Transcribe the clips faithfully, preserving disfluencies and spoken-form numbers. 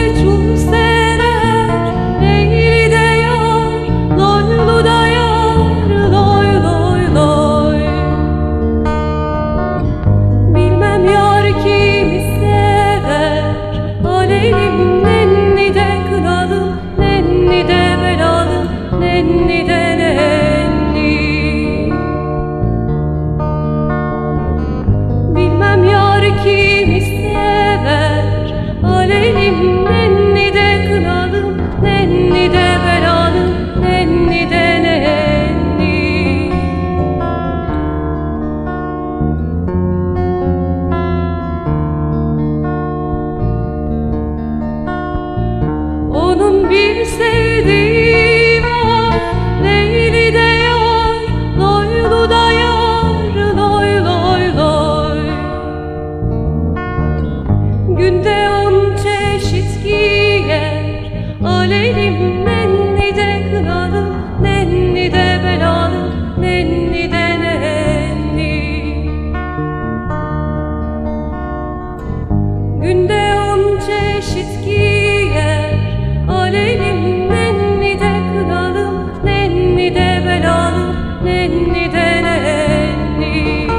çul sever, Leyli de yar, loylu da yar, loy loy loy. Bilmem yar kimi sever, aleylim nenni de kınalım, nenni de belalım, nenni de nenni. Bilmem yar kimi sever, aleylim nenni de kınalım, nenni de belalım, nenni de nenni. Onun bir sevdiği var, Leyli de yar, loylu da yar, loy loy loy. Günde on çeşit giyer, aleylim nenni de kınalım, nenni de belalım, nenni de nenni. Günde on çeşit giyer, aleylim nenni de kınalım, nenni de belalım, nenni de nenni.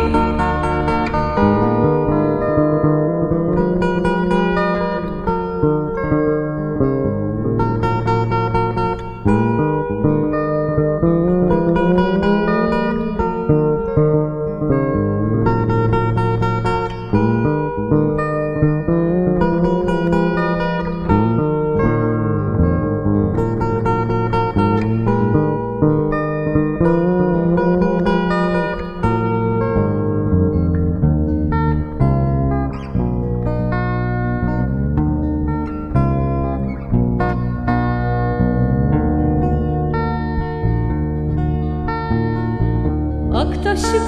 Aktaşı